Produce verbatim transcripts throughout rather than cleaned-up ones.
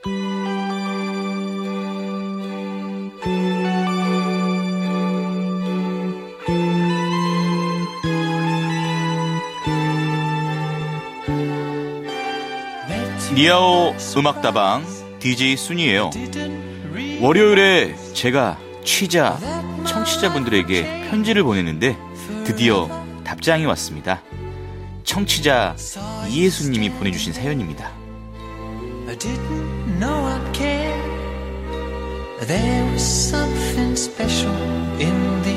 니아오 음악다방 디제이 순이에요. 월요일에 제가 취자 청취자분들에게 편지를 보냈는데 드디어 답장이 왔습니다. 청취자 이예수님이 보내주신 사연입니다. I didn't know I'd care. There was something special in the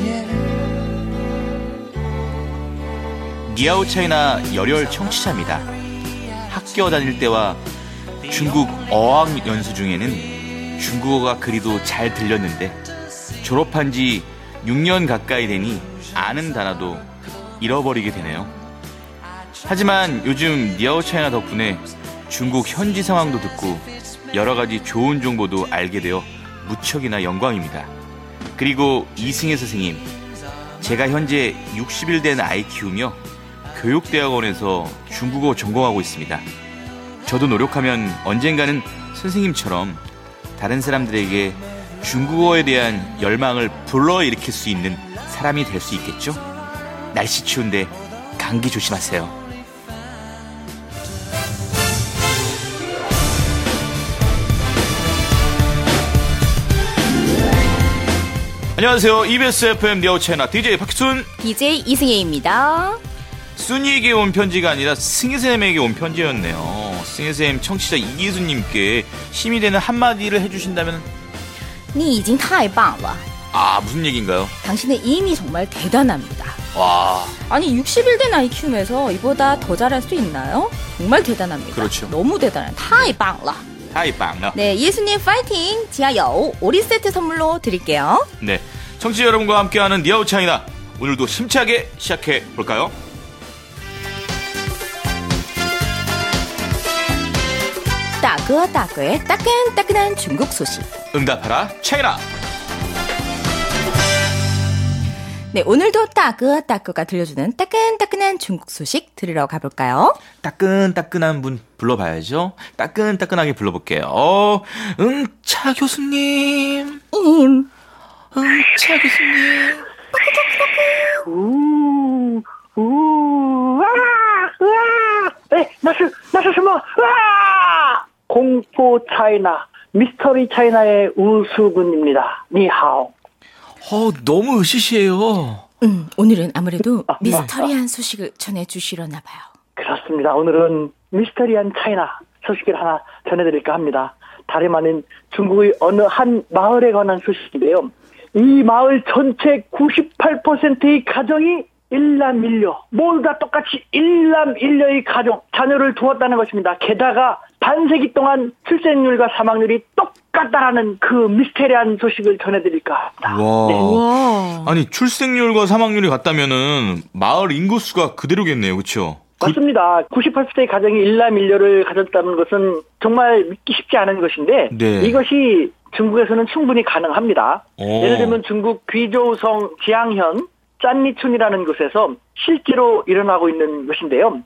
air. 니아오 차이나 열혈 청취자입니다. 학교 다닐 때와 중국 어학 연수 중에는 중국어가 그리도 잘 들렸는데 졸업한 지 육 년 가까이 되니 아는 단어도 잃어버리게 되네요. 하지만 요즘 니아오 차이나 덕분에 중국 현지 상황도 듣고 여러가지 좋은 정보도 알게 되어 무척이나 영광입니다. 그리고 이승혜 선생님, 제가 현재 육십 일 된 아이 키우며 교육대학원에서 중국어 전공하고 있습니다. 저도 노력하면 언젠가는 선생님처럼 다른 사람들에게 중국어에 대한 열망을 불러일으킬 수 있는 사람이 될 수 있겠죠? 날씨 추운데 감기 조심하세요. 안녕하세요. 이비에스 에프엠 니아오 차이나 디제이 박순, 디제이 이승혜입니다. 순이에게 온 편지가 아니라 승혜쌤에게 온 편지였네요. 승혜쌤 청취자 이예수님께 힘이 되는 한마디를 해주신다면? 你已经太棒了. 아, 무슨 얘기인가요? 당신의 힘이 정말 대단합니다. 와. 아니 육십 일 된 아이 키우면서 이보다 더 잘할 수 있나요? 정말 대단합니다. 그렇죠. 너무 대단해요. 太棒了. 太棒了. 네, 예수님 파이팅! 지하여 오리 세트 선물로 드릴게요. 네, 청취자 여러분과 함께하는 니아오 차이나 오늘도 힘차게 시작해 볼까요? 따끄 따끄의 따끈따끈한 중국 소식. 응답하라 차이나. 네, 오늘도 따끄 따끄가 들려주는 따끈따끈한 중국 소식 들으러 가볼까요? 따끈따끈한 분 불러봐야죠. 따끈따끈하게 불러볼게요. 어, 응차 교수님. 임. 응차 교수님. 우, 우, 아, 으아, 에, 나스, 나스,什么, 으아! 공포 차이나, 미스터리 차이나의 우수근입니다. 니하오. 어, 너무 으시시해요. 음, 오늘은 아무래도 미스터리한 소식을 전해주시려나 봐요. 그렇습니다. 오늘은 미스터리한 차이나 소식을 하나 전해드릴까 합니다. 다름 아닌 중국의 어느 한 마을에 관한 소식인데요. 이 마을 전체 구십팔 퍼센트의 가정이 일남일녀, 모두 다 똑같이 일남일녀의 가정, 자녀를 두었다는 것입니다. 게다가 반세기 동안 출생률과 사망률이 똑같다라는 그 미스테리한 소식을 전해드릴까 합니다. 와. 네. 와. 아니, 출생률과 사망률이 같다면은 마을 인구수가 그대로겠네요, 그렇죠? 맞습니다. 구십팔 퍼센트의 가정이 일남일녀를 가졌다는 것은 정말 믿기 쉽지 않은 것인데 네. 이것이 중국에서는 충분히 가능합니다. 오. 예를 들면 중국 귀저우성 지양현 짠리춘이라는 곳에서 실제로 일어나고 있는 것인데요.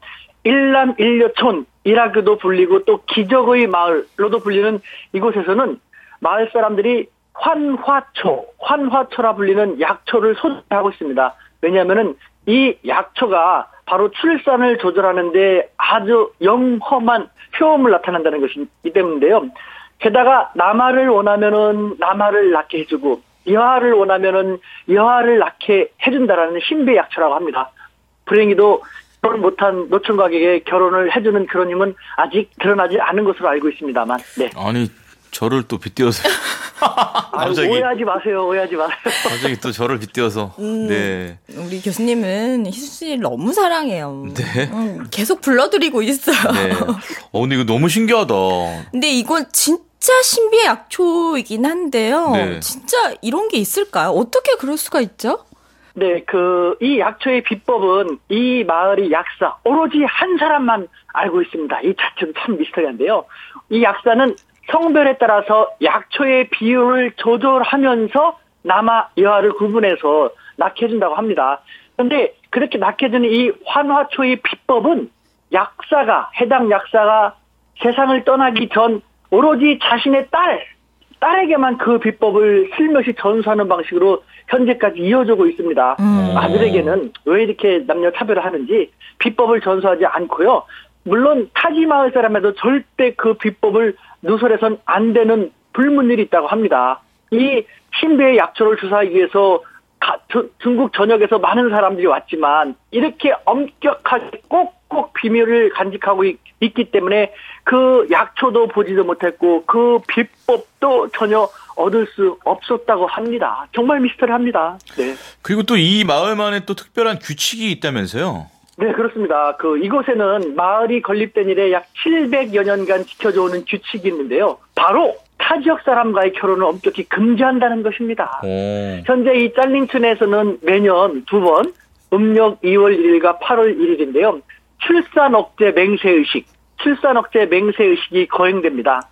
일남일녀촌이라고도 불리고 또 기적의 마을로도 불리는 이곳에서는 마을 사람들이 환화초, 환화초라 불리는 약초를 소지하고 있습니다. 왜냐하면은 이 약초가 바로 출산을 조절하는데 아주 영험한 효험을 나타낸다는 것이기 때문인데요. 게다가 남아를 원하면은 남아를 낳게 해주고 여아를 원하면은 여아를 낳게 해준다라는 신비의 약초라고 합니다. 불행히도 결혼 못한 노총각에게 결혼을 해주는 그런 힘은 아직 드러나지 않은 것으로 알고 있습니다만. 네. 아니, 저를 또 빗대어서. 갑자기 오해하지 마세요. 오해하지 마세요. 갑자기 또 저를 빗대어서. 음, 네. 우리 교수님은 희수 씨를 너무 사랑해요. 네. 음, 계속 불러드리고 있어요. 네. 어, 근데 이거 너무 신기하다. 근데 이건 진짜 신비의 약초이긴 한데요. 네. 진짜 이런 게 있을까요? 어떻게 그럴 수가 있죠? 네, 그, 이 약초의 비법은 이 마을의 약사, 오로지 한 사람만 알고 있습니다. 이 자체도 참 미스터리한데요. 이 약사는 성별에 따라서 약초의 비율을 조절하면서 남아 여아를 구분해서 낳게 해준다고 합니다. 그런데 그렇게 낳게 해주는 이 환화초의 비법은 약사가, 해당 약사가 세상을 떠나기 전 오로지 자신의 딸, 딸에게만 그 비법을 슬며시 전수하는 방식으로 현재까지 이어지고 있습니다. 음. 아들에게는 왜 이렇게 남녀 차별을 하는지 비법을 전수하지 않고요. 물론 타지 마을 사람에도 절대 그 비법을 누설해선 안 되는 불문율이 있다고 합니다. 이 신비의 약초를 주사하기 위해서 가, 주, 중국 전역에서 많은 사람들이 왔지만 이렇게 엄격하게 꼭꼭 비밀을 간직하고 있, 있기 때문에 그 약초도 보지도 못했고 그 비법도 전혀 얻을 수 없었다고 합니다. 정말 미스터리합니다. 네. 그리고 또 이 마을만의 또 특별한 규칙이 있다면서요? 네, 그렇습니다. 그 이곳에는 마을이 건립된 이래 약 칠백여 년간 지켜져 오는 규칙이 있는데요. 바로 타 지역 사람과의 결혼을 엄격히 금지한다는 것입니다. 오. 현재 이 짤링춘에서는 매년 두 번 음력 이월 일일과 팔월 일일인데요. 출산 억제 맹세 의식, 출산 억제 맹세 의식이 거행됩니다.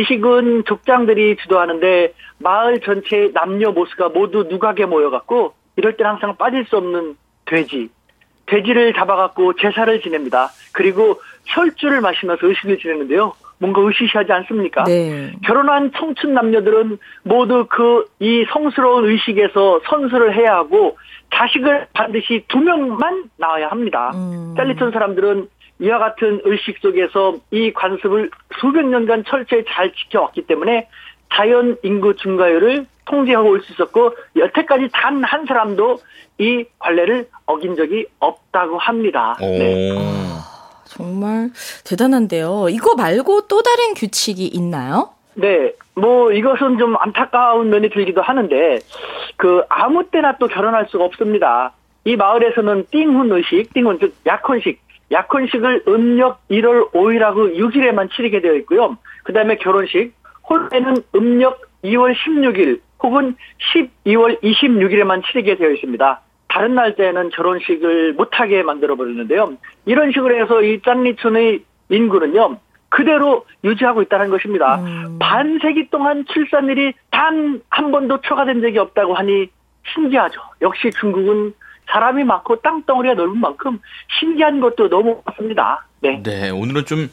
의식은 족장들이 주도하는데 마을 전체의 남녀 모수가 모두 누각에 모여갖고 이럴 땐 항상 빠질 수 없는 돼지, 돼지를 잡아갖고 제사를 지냅니다. 그리고 혈주를 마시면서 의식을 지내는데요. 뭔가 의시시하지 않습니까? 네. 결혼한 청춘 남녀들은 모두 그 이 성스러운 의식에서 선수를 해야 하고 자식을 반드시 두 명만 낳아야 합니다. 음. 짤리촌 사람들은 이와 같은 의식 속에서 이 관습을 수백 년간 철저히 잘 지켜왔기 때문에 자연 인구 증가율을 통제하고 올 수 있었고 여태까지 단 한 사람도 이 관례를 어긴 적이 없다고 합니다. 네. 아, 정말 대단한데요. 이거 말고 또 다른 규칙이 있나요? 네, 뭐 이것은 좀 안타까운 면이 들기도 하는데 그 아무 때나 또 결혼할 수가 없습니다. 이 마을에서는 띵훈 의식, 띵훈 즉 약혼식, 약혼식을 음력 일월 오일하고 육일에만 치르게 되어 있고요. 그 다음에 결혼식, 혼례는 음력 이월 십육일 혹은 십이월 이십육일에만 치르게 되어 있습니다. 다른 날짜에는 결혼식을 못하게 만들어버리는데요. 이런 식으로 해서 이 짠리촌의 인구는요, 그대로 유지하고 있다는 것입니다. 음. 반세기 동안 출산율이 단 한 번도 초과된 적이 없다고 하니 신기하죠. 역시 중국은 사람이 많고 땅덩어리가 넓은 만큼 신기한 것도 너무 많습니다. 네. 네, 오늘은 좀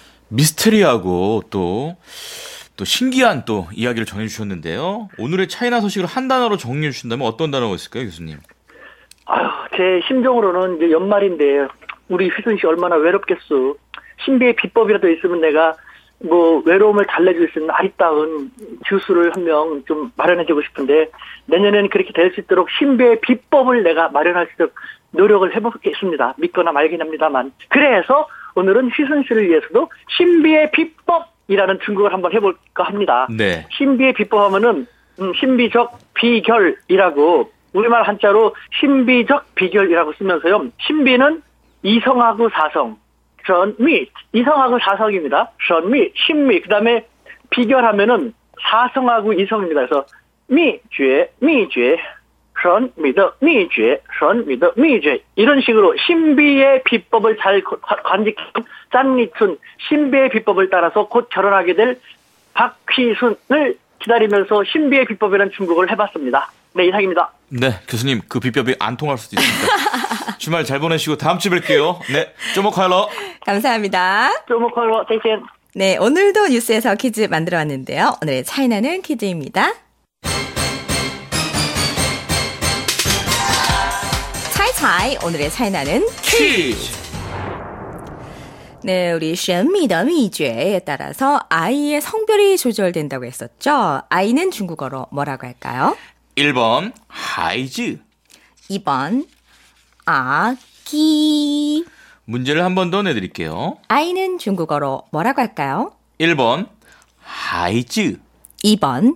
미스테리하고 또, 또 신기한 또 이야기를 전해주셨는데요. 오늘의 차이나 소식을 한 단어로 정리해 주신다면 어떤 단어가 있을까요, 교수님? 아유, 제 심정으로는 이제 연말인데 우리 휘순 씨 얼마나 외롭겠소. 신비의 비법이라도 있으면 내가 뭐 외로움을 달래줄 수 있는 아리따운 주스를 한 명 좀 마련해주고 싶은데 내년에는 그렇게 될 수 있도록 신비의 비법을 내가 마련할 수 있도록 노력을 해보겠습니다. 믿거나 말긴 합니다만. 그래서 오늘은 휘순 씨를 위해서도 신비의 비법이라는 중국어를 한번 해볼까 합니다. 네. 신비의 비법 하면은 음, 신비적 비결이라고 우리말 한자로 신비적 비결이라고 쓰면서요. 신비는 이성하고 사성, 선미, 이성하고 사성입니다. 선미, 신미, 그 다음에 비결하면은 사성하고 이성입니다. 그래서 미죄, 미죄, 선미더, 미죄, 선미더, 미죄 이런 식으로 신비의 비법을 잘 간직한 짠리춘 신비의 비법을 따라서 곧 결혼하게 될 박휘순을 기다리면서 신비의 비법이라는 중국어를 해봤습니다. 네, 이상입니다. 네, 교수님 그 비법이 안 통할 수도 있습니다. 주말 잘 보내시고 다음 주에 뵐게요. 네, 쪼모카일러. 감사합니다. 쪼모카일러, 땡땡. 네, 오늘도 뉴스에서 퀴즈 만들어 왔는데요. 오늘의 차이나는 퀴즈입니다. 차이차이, 오늘의 차이나는 퀴즈. 네, 우리 神秘的秘诀에 따라서 아이의 성별이 조절된다고 했었죠. 아이는 중국어로 뭐라고 할까요? 일 번 하이즈, 이 번 아기. 문제를 한 번 더 내드릴게요. 아이는 중국어로 뭐라고 할까요? 일 번 하이즈, 이 번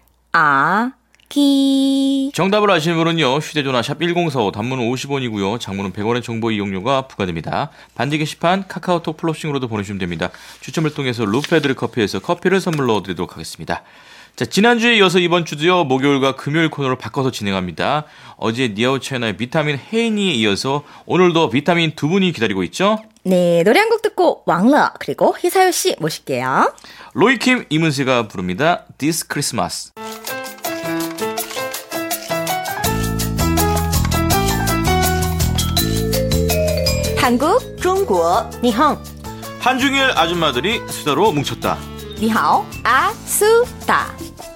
아기. 정답을 아시는 분은요, 휴대전화 샵 일공사오, 단문은 오십 원이고요 장문은 백 원의 정보 이용료가 부과됩니다. 반지 게시판 카카오톡 플러싱으로도 보내주시면 됩니다. 추첨을 통해서 루페드르 커피에서 커피를 선물로 드리도록 하겠습니다. 자, 지난주에 이어서 이번 주도요, 목요일과 금요일 코너를 바꿔서 진행합니다. 어제 니아오차이나의 비타민 혜인이에 이어서 오늘도 비타민 두 분이 기다리고 있죠? 네, 노래 한 곡 듣고 왕러 그리고 희사요 씨 모실게요. 로이킴, 이문세가 부릅니다. This Christmas. 한국, 중국, 니홍. 한중일 아줌마들이 수다로 뭉쳤다. 니하오, 아수다.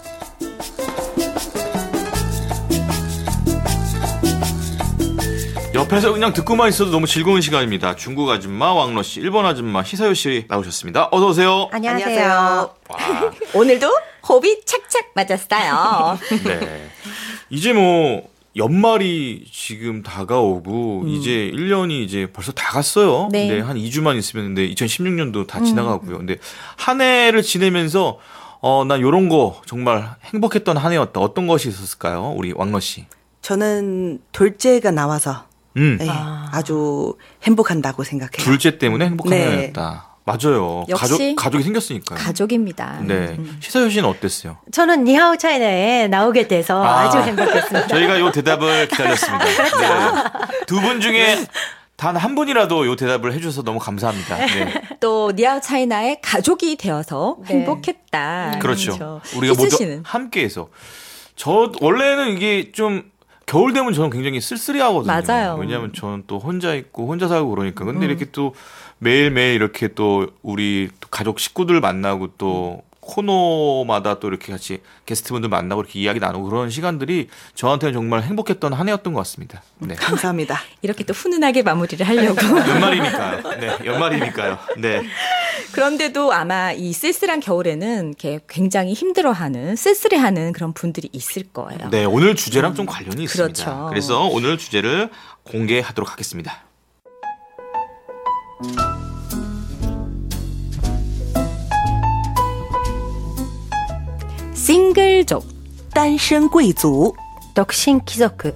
옆에서 그냥 듣고만 있어도 너무 즐거운 시간입니다. 중국 아줌마 왕러 씨, 일본 아줌마 히사요 씨 나오셨습니다. 어서 오세요. 안녕하세요. 와. 오늘도 호흡이 착착 맞았어요. 네. 이제 뭐 연말이 지금 다가오고 음. 이제 일 년이 이제 벌써 다 갔어요. 네. 네, 한 이 주만 있으면 근데 이천십육 년도 다 지나가고요. 근데 한 해를 지내면서 어, 난 요런 거 정말 행복했던 한 해였다. 어떤 것이 있었을까요? 우리 왕러 씨. 저는 둘째가 나와서 음. 네, 아주 행복한다고 생각해요. 둘째 때문에 행복한 네. 해였다. 맞아요. 역시 가족 가족이 생겼으니까요. 가족입니다. 네. 시사요 씨는 어땠어요? 저는 니하오 차이나에 나오게 돼서 아. 아, 주 행복했습니다. 저희가 요 대답을 기다렸습니다. 네. 두 분 중에 단 한 분이라도 요 대답을 해주셔서 너무 감사합니다. 네. 또 니아오 차이나의 가족이 되어서 네. 행복했다. 그렇죠. 우리가 희수 모두 씨는? 함께해서. 저 원래는 이게 좀 겨울 되면 저는 굉장히 쓸쓸해하거든요. 맞아요. 왜냐하면 저는 또 혼자 있고 혼자 살고 그러니까. 근데 이렇게 또 매일 매일 이렇게 또 우리 또 가족 식구들 만나고 또 코너마다 또 이렇게 같이 게스트분들 만나고 이렇게 이야기 나누고 그런 시간들이 저한테는 정말 행복했던 한 해였던 것 같습니다. 네. 감사합니다. 이렇게 또 훈훈하게 마무리를 하려고. 연말이니까요. 네, 연말이니까요. 네. 그런데도 아마 이 쓸쓸한 겨울에는 이렇게 굉장히 힘들어하는, 쓸쓸해하는 그런 분들이 있을 거예요. 네, 오늘 주제랑 좀 관련이 있습니다. 그렇죠. 그래서 오늘 주제를 공개하도록 하겠습니다. 싱글족, 单身贵族 덕신 키저크.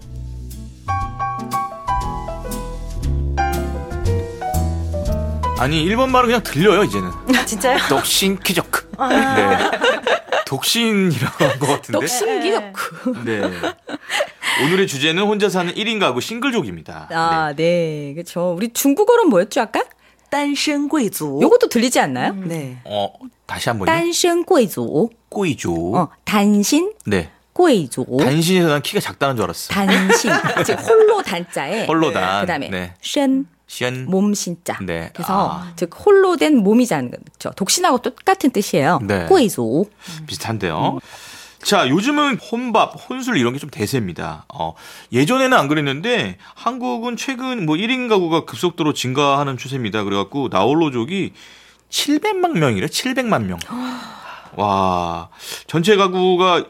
아니 일본 말은 그냥 들려요 이제는. 진짜요? 독신 키저크. 네. 독신이라고 한 것 같은데. 독신기덕. 네. 오늘의 주제는 혼자 사는 일 인 가구 싱글족입니다. 아, 네. 그렇죠. 우리 중국어로는 뭐였죠, 아까? 单身贵族 요것도 들리지 않나요? 네. 어, 다시 한 번요. 单身贵族. 꼬이조. 어, 단신 네. 贵族. 단신에서 난 키가 작다는 줄 알았어. 단신. 즉 홀로 단자에 홀로 단. 그다음에 네. 쉔 시연. 몸 신자. 네. 그래서 아. 즉 홀로 된 몸이자는 거죠. 독신하고 똑같은 뜻이에요. 네. 贵族. 비슷한데요. 자, 요즘은 혼밥, 혼술 이런 게 좀 대세입니다. 어, 예전에는 안 그랬는데 한국은 최근 뭐 일 인 가구가 급속도로 증가하는 추세입니다. 그래갖고 나홀로족이 칠백만 명이래. 칠백만 명. 와, 전체 가구가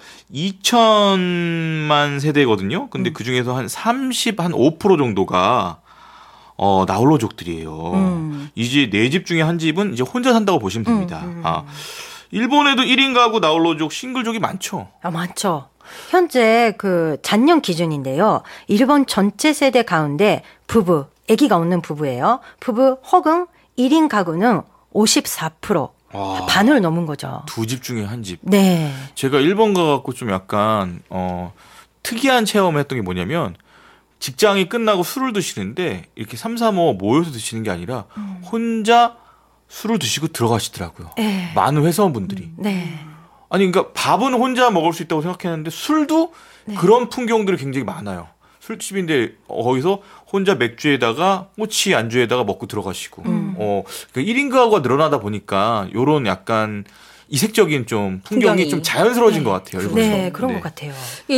이천만 세대거든요. 근데 그 중에서 한 삼십, 한 오 퍼센트 정도가 어, 나홀로족들이에요. 음. 이제 네 집 중에 한 집은 이제 혼자 산다고 보시면 됩니다. 음, 음. 아. 일본에도 일 인 가구 나홀로족 싱글족이 많죠. 아, 많죠. 현재 그 잔년 기준인데요. 일본 전체 세대 가운데 부부, 아기가 없는 부부예요. 부부 혹은 일 인 가구는 오십사 퍼센트. 와. 반을 넘은 거죠. 두 집 중에 한 집. 네. 제가 일본 가갖고 좀 약간 어, 특이한 체험을 했던 게 뭐냐면 직장이 끝나고 술을 드시는데 이렇게 삼삼오오 모여서 드시는 게 아니라 음. 혼자 술을 드시고 들어가시더라고요. 네. 많은 회사원분들이. 네. 아니 그러니까 밥은 혼자 먹을 수 있다고 생각했는데 술도 네. 그런 풍경들이 굉장히 많아요. 술집인데 거기서 혼자 맥주에다가 꼬치 안주에다가 먹고 들어가시고 음. 어 그러니까 일 인 가구가 늘어나다 보니까 요런 약간 이색적인 좀 풍경이, 풍경이. 좀 자연스러워진 것 같아요. 일본에서. 네, 그런 네. 것 같아요.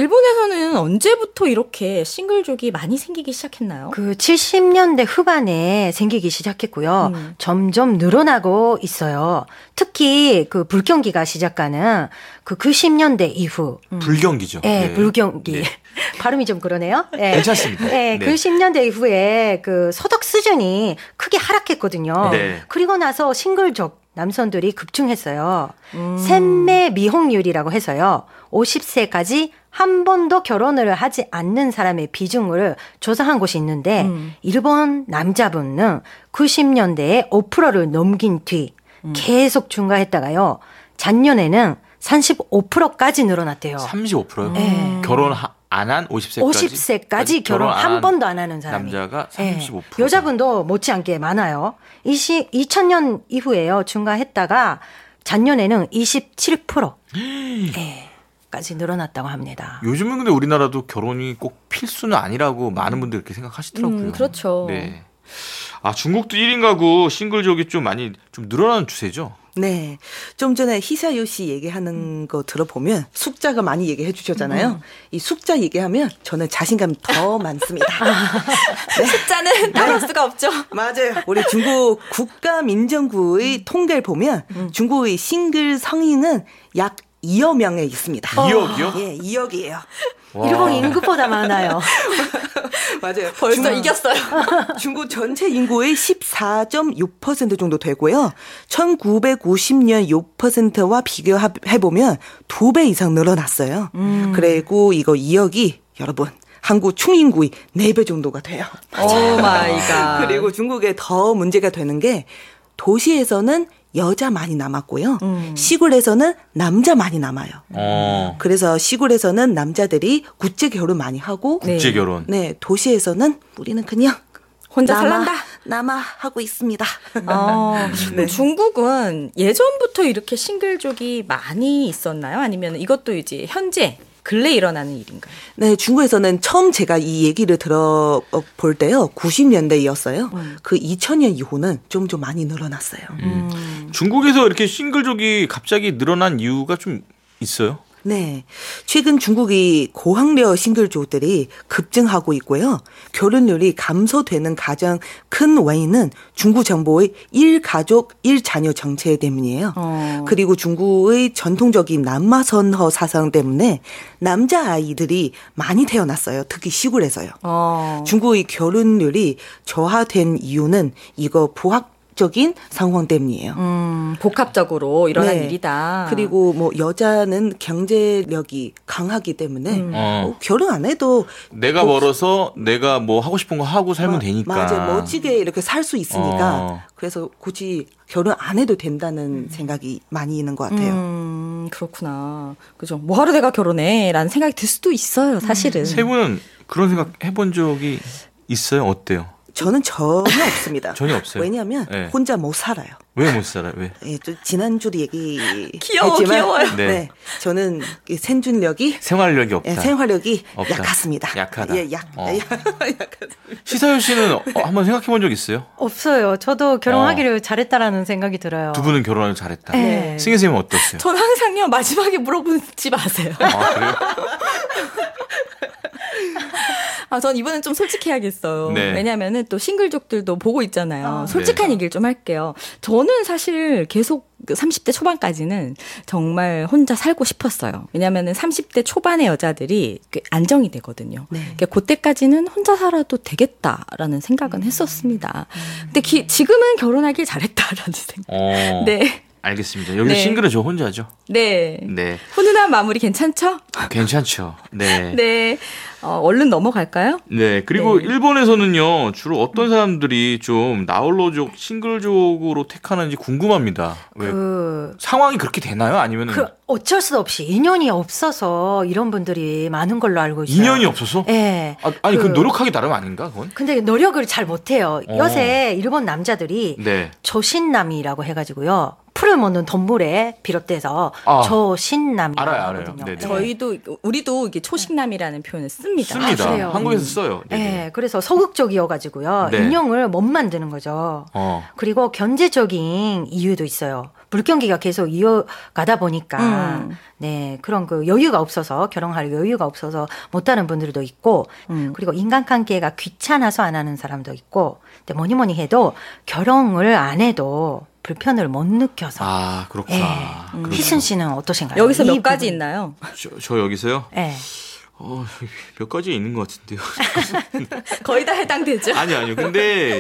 일본에서는 언제부터 이렇게 싱글족이 많이 생기기 시작했나요? 그 칠십 년대 후반에 생기기 시작했고요. 음. 점점 늘어나고 있어요. 특히 그 불경기가 시작하는 그 구십 년대 이후. 불경기죠. 예, 네. 불경기. 네. 발음이 좀 그러네요. 예. 괜찮습니다. 네, 네. 구십 년대 이후에 그 소득 수준이 크게 하락했거든요. 네. 그리고 나서 싱글족 남성들이 급증했어요. 음. 샘매 미혼율이라고 해서요. 오십 세까지 한 번도 결혼을 하지 않는 사람의 비중을 조사한 곳이 있는데 음. 일본 남자분은 구십 년대에 오 퍼센트를 넘긴 뒤 음. 계속 증가했다가요. 작년에는 삼십오 퍼센트까지 늘어났대요. 삼십오 퍼센트요? 네. 결혼 안 한 오십 세까지 오십 세까지 결혼 안 한 한 번도 안 하는 사람이. 남자가 예. 삼십오 퍼센트. 여자분도 못지않게 많아요. 이시, 이천 년 이후에요. 증가했다가 작년에는 이십칠 퍼센트 예, 까지 늘어났다고 합니다. 요즘은 근데 우리나라도 결혼이 꼭 필수는 아니라고 많은 분들이 그렇게 생각하시더라고요. 음, 그렇죠. 네. 아, 중국도 일 인 가구 싱글족이 좀 많이 좀 늘어나는 추세죠? 네. 좀 전에 희사유 씨 얘기하는 거 들어보면 숙자가 많이 얘기해 주셨잖아요. 음. 이 숙자 얘기하면 저는 자신감이 더 많습니다. 네. 숫자는 따라올 수가 없죠. 맞아요. 우리 중국 국가민정부의 통계를 보면 음. 중국의 싱글 성인은 약 이억 명에 있습니다. 이억이요? 예, 이억이에요. 일본 인구보다 많아요. 맞아요. 벌써 중국, 이겼어요. 중국 전체 인구의 십사 점 육 퍼센트 정도 되고요. 천구백오십 년 육 퍼센트와 비교해보면 두 배 이상 늘어났어요. 음. 그리고 이거 이억이 여러분 한국 총인구의 네 배 정도가 돼요. 오 마이 갓. 그리고 중국에 더 문제가 되는 게 도시에서는 여자 많이 남았고요. 음. 시골에서는 남자 많이 남아요. 어. 그래서 시골에서는 남자들이 국제 결혼 많이 하고 국제 결혼. 네, 도시에서는 우리는 그냥 혼자 남아, 살란다. 남아 하고 있습니다. 어, 네. 중국은 예전부터 이렇게 싱글족이 많이 있었나요? 아니면 이것도 이제 현재 근래 일어나는 일인가요? 네, 중국에서는 처음 제가 이 얘기를 들어볼 때요. 구십 년대였어요. 음. 그 이천 년 이후는 좀 좀 많이 늘어났어요. 음. 음. 중국에서 이렇게 싱글족이 갑자기 늘어난 이유가 좀 있어요? 네. 최근 중국의 고학력 싱글족들이 급증하고 있고요. 결혼율이 감소되는 가장 큰 원인은 중국 정부의 일가족 일자녀 정책 때문이에요. 어. 그리고 중국의 전통적인 남마선허 사상 때문에 남자아이들이 많이 태어났어요. 특히 시골에서요. 어. 중국의 결혼율이 저하된 이유는 이거 부학 적인 상황 때문이에요. 음, 복합적으로 일어난 네. 일이다. 그리고 뭐 여자는 경제력이 강하기 때문에 음. 어. 어, 결혼 안 해도 내가 뭐, 벌어서 내가 뭐 하고 싶은 거 하고 살면 마, 되니까. 맞아요. 멋지게 이렇게 살 수 있으니까. 어. 그래서 굳이 결혼 안 해도 된다는 생각이 많이 있는 것 같아요. 음, 그렇구나. 그죠. 뭐하러 내가 결혼해? 라는 생각이 들 수도 있어요. 사실은. 세 분은 그런 생각 해본 적이 있어요? 어때요? 저는 전혀 없습니다. 전혀 없어요. 왜냐하면 네. 혼자 못 살아요. 왜 못 살아요? 왜? 네, 지난주도 얘기했지만 귀여워, 귀여워요. 네. 네, 저는 생존력이 생활력이 없다. 네, 생활력이 없다. 약하습니다. 약하다. 예, 약. 어. 시사유 씨는 어, 한번 생각해 본 적 있어요? 없어요. 저도 결혼하기를 어. 잘했다라는 생각이 들어요. 두 분은 결혼을 잘했다. 네. 승희 선생님은 어떠세요? 전 항상요 마지막에 물어보지 마세요. 아, 그래요? 아, 전 이번엔 좀 솔직해야겠어요. 네. 왜냐면은 또 싱글족들도 보고 있잖아요. 아, 솔직한 네. 얘기를 좀 할게요. 저는 사실 계속 삼십 대 초반까지는 정말 혼자 살고 싶었어요. 왜냐면은 삼십 대 초반의 여자들이 안정이 되거든요. 네. 그러니까 그때까지는 혼자 살아도 되겠다라는 생각은 했었습니다. 근데 기, 지금은 결혼하길 잘했다라는 생각. 어. 네. 알겠습니다. 여기 네. 싱글은 저 혼자죠? 네. 네. 훈훈한 마무리 괜찮죠? 괜찮죠. 네. 네. 어, 얼른 넘어갈까요? 네. 그리고 네. 일본에서는요, 주로 어떤 사람들이 좀 나홀로족, 싱글족으로 택하는지 궁금합니다. 왜? 그... 상황이 그렇게 되나요? 아니면 그 어쩔 수 없이 인연이 없어서 이런 분들이 많은 걸로 알고 있어요. 인연이 없어서? 네. 아, 아니, 그... 그 노력하기 나름 아닌가, 그건? 근데 노력을 잘 못해요. 어. 요새 일본 남자들이 네. 조신남이라고 해가지고요. 풀을 먹는 동물에 비롯돼서 아, 조신남이라고 알아요, 알아요. 하거든요. 네네. 저희도 우리도 이게 초식남이라는 표현을 씁니다. 씁니다. 아, 한국에서 써요. 네, 네네. 그래서 소극적이어가지고요. 네. 인형을 못 만드는 거죠. 어. 그리고 경제적인 이유도 있어요. 물경기가 계속 이어가다 보니까 음. 네 그런 그 여유가 없어서 결혼할 여유가 없어서 못하는 분들도 있고 음. 그리고 인간관계가 귀찮아서 안 하는 사람도 있고 근데 뭐니 뭐니 해도 결혼을 안 해도 불편을 못 느껴서. 아, 그렇구나. 네. 음. 희순 씨는 어떠신가요? 여기서 몇 부분. 가지 있나요? 저, 저 여기서요? 네. 어, 몇 가지 있는 것 같은데요. 거의 다 해당되죠. 아니요, 아니요. 근데,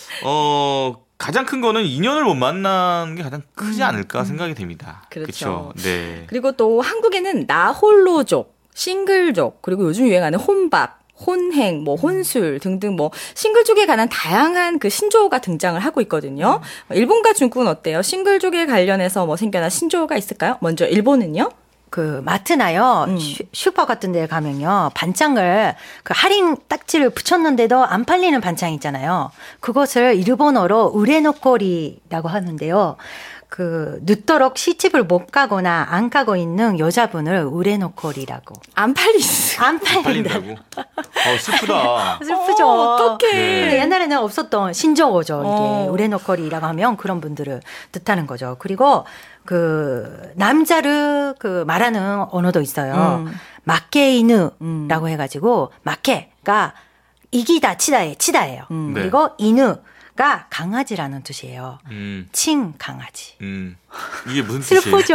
어, 가장 큰 거는 인연을 못 만난 게 가장 크지 음, 않을까 음. 생각이 됩니다. 그렇죠. 그쵸? 네. 그리고 또 한국에는 나홀로족, 싱글족, 그리고 요즘 유행하는 혼밥, 혼행, 뭐 혼술 등등 뭐 싱글족에 관한 다양한 그 신조어가 등장을 하고 있거든요. 음. 일본과 중국은 어때요? 싱글족에 관련해서 뭐 생겨난 신조어가 있을까요? 먼저 일본은요? 그 마트나요 음. 슈, 슈퍼 같은 데 가면요 반창을 그 할인 딱지를 붙였는데도 안 팔리는 반창 있잖아요. 그것을 일본어로 우레노코리라고 하는데요. 그 늦도록 시집을 못 가거나 안 가고 있는 여자분을 우레노콜이라고. 안 팔리지. 안 안 팔린다. 팔린다고? 어, 슬프다. 슬프죠. 어, 어떡해. 근데 옛날에는 없었던 신조어죠. 이게 어. 우레노콜이라고 하면 그런 분들을 뜻하는 거죠. 그리고 그 남자를 그 말하는 언어도 있어요. 음. 마케이누라고 음. 해가지고 마케가 이기다 치다에 치다예요. 음. 네. 그리고 이누가 강아지라는 뜻이에요. 음, 친 강아지. 음. 이게 무슨 뜻이에요? 슬프죠.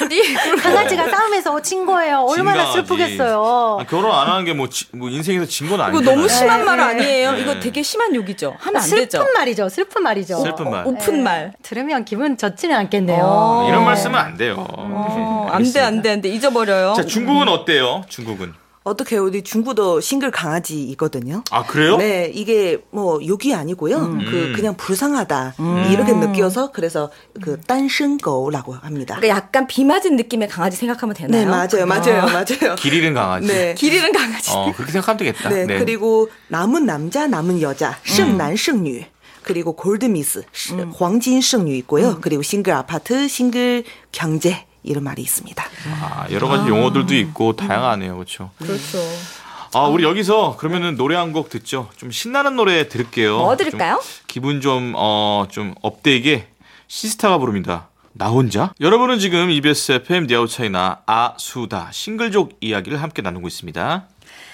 강아지가 싸움에서 친 거예요. 얼마나 진 강아지. 슬프겠어요. 아, 결혼 안 하는 게 뭐 뭐 인생에서 진 건 이거 아니잖아요. 너무 심한 네. 말 아니에요? 네. 이거 되게 심한 욕이죠. 하면 안 되죠. 슬픈 말이죠. 슬픈 말이죠. 슬픈 말. 오픈 말. 네. 들으면 기분 좋지는 않겠네요. 어. 이런 말 쓰면 안 돼요. 어, 안 돼, 안 돼, 안 돼. 잊어버려요. 자, 중국은 어때요? 중국은? 어떻게 우리 중국도 싱글 강아지이거든요. 아, 그래요? 네, 이게 뭐 욕이 아니고요. 그 그냥 불쌍하다 이렇게 느껴서 그래서 그 딴신거라고 합니다. 그러니까 약간 비 맞은 느낌의 강아지 생각하면 되나요? 네, 맞아요, 맞아요, 맞아요. 길 잃은 강아지. 네. 길 잃은 강아지. 어, 그렇게 생각하면 되겠다. 네, 그리고 남은 남자, 남은 여자, 승남, 승유. 그리고 골드미스, 음. 황진 승유 있고요. 그리고 싱글 아파트, 싱글 경제 이런 말이 있습니다. 아, 여러 가지 용어들도 있고 다양하네요. 그렇죠. 그렇죠. 아, 우리 여기서 그러면은 노래 한 곡 듣죠. 좀 신나는 노래 들을게요. 뭐 들을까요? 좀 기분 좀, 어, 좀 업되게 시스타가 부릅니다. 나 혼자? 여러분은 지금 이비에스 에프엠 디아우차이나 아수다 싱글족 이야기를 함께 나누고 있습니다.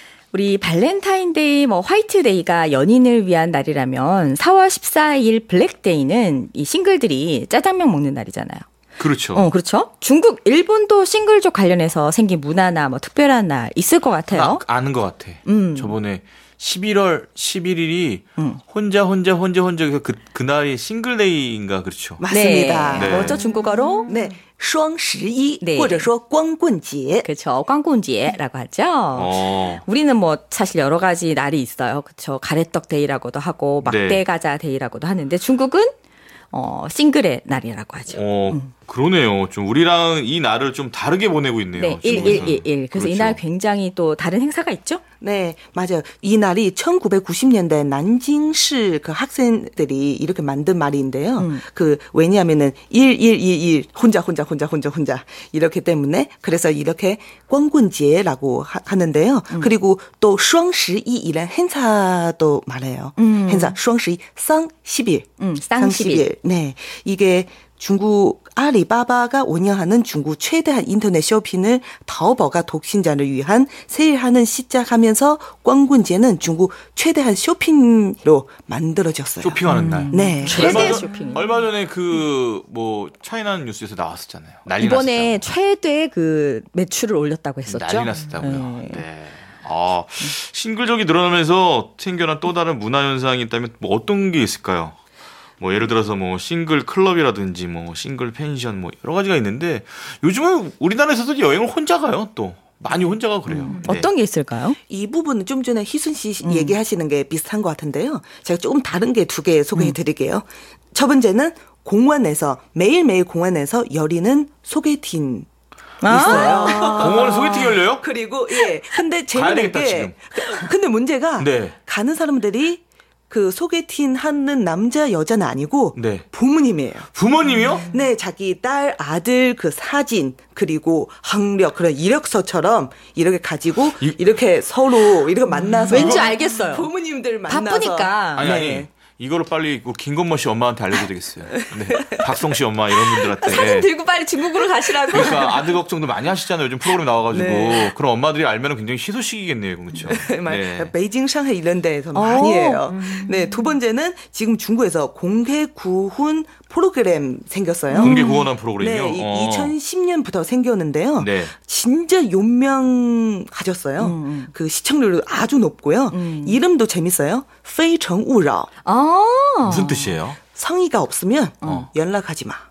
우리 발렌타인데이, 뭐 화이트데이가 연인을 위한 날이라면 사월 십사일 블랙데이는 이 싱글들이 짜장면 먹는 날이잖아요. 그렇죠. 어, 그렇죠. 중국, 일본도 싱글족 관련해서 생긴 문화나 뭐 특별한 날 있을 것 같아요. 아, 아는 것 같아. 음. 저번에 십일월 십일일이 음. 혼자 혼자 혼자 혼자 그 그날이 싱글데이인가 그렇죠. 맞습니다. 네. 뭐죠 중국어로? 네, 双十一 네. 或者说光棍节. 그렇죠. 광군지에라고 하죠. 어. 우리는 뭐 사실 여러 가지 날이 있어요. 그렇죠. 가래떡 데이라고도 하고 막대 네. 과자 데이라고도 하는데 중국은 어, 싱글의 날이라고 하죠. 어, 그러네요. 좀 우리랑 이 날을 좀 다르게 보내고 있네요. 네, 중국에서는. 일일일일. 그래서 그렇죠. 이날 굉장히 또 다른 행사가 있죠? 네, 맞아요. 이 날이 천구백구십 년대 난징시 그 학생들이 이렇게 만든 말인데요. 음. 그 왜냐하면은 일일일일 혼자 혼자 혼자 혼자 혼자 이렇기 때문에 그래서 이렇게 광군제라고 하, 하는데요. 음. 그리고 또双十一이란 행사도 말해요. 음. 행사双十一쌍십일. 음, 쌍십일. 네, 이게 중국 아리바바가 운영하는 중국 최대한 인터넷 쇼핑을 타오바오가 독신자를 위한 세일하는 시작하면서 광군제는 중국 최대한 쇼핑로 만들어졌어요. 쇼핑하는 날. 네. 최대 얼마, 전, 쇼핑. 얼마 전에 그 뭐 차이나 뉴스에서 나왔었잖아요. 난리 이번에 났었다고. 최대 그 매출을 올렸다고 했었죠? 난리 났었다고요. 네. 네. 아, 싱글족이 늘어나면서 생겨난 또 다른 문화 현상이 있다면 뭐 어떤 게 있을까요? 뭐 예를 들어서 뭐 싱글 클럽이라든지 뭐 싱글 펜션 뭐 여러 가지가 있는데 요즘은 우리나라에서도 여행을 혼자 가요. 또 많이 혼자 가고 그래요. 네. 어떤 게 있을까요? 이 부분은 좀 전에 희순 씨 얘기하시는 게 비슷한 것 같은데요. 제가 조금 다른 게 두 개 소개해 드릴게요. 첫 번째는 공원에서 매일매일 공원에서 열리는 소개팅 있어요. 공원에 소개팅 열려요? 그리고 예. 근데 재밌는 되겠다, 게 지금. 근데 문제가 네. 가는 사람들이 그 소개팅 하는 남자 여자는 아니고 네. 부모님이에요. 부모님이요? 네, 자기 딸, 아들 그 사진 그리고 학력 그런 이력서처럼 이렇게 가지고 이- 이렇게 서로 이렇게 만나서 왠지 알겠어요. 부모님들 만나서 바쁘니까. 아니 아니. 네. 이거를 빨리 그 김건모 씨 엄마한테 알려줘야 되겠어요. 네. 박송 씨 엄마 이런 분들한테. 사진 들고 빨리 중국으로 가시라고. 그러니까 아들 걱정도 많이 하시잖아요. 요즘 프로그램 나와가지고. 네. 그런 엄마들이 알면 굉장히 희소식이겠네요. 그렇죠. 네. 베이징, 상해 이런 데에서 어. 많이 해요. 네, 두 번째는 지금 중국에서 공개 구훈 프로그램 생겼어요. 공개 구원한 프로그램이요. 네, 이- 어. 이천십 년부터 생겼는데요. 네. 진짜 용명 가졌어요. 음. 그 시청률도 아주 높고요. 음. 이름도 재밌어요. 非诚勿扰. 아. 무슨 뜻이에요? 성의가 없으면 어. 연락하지 마.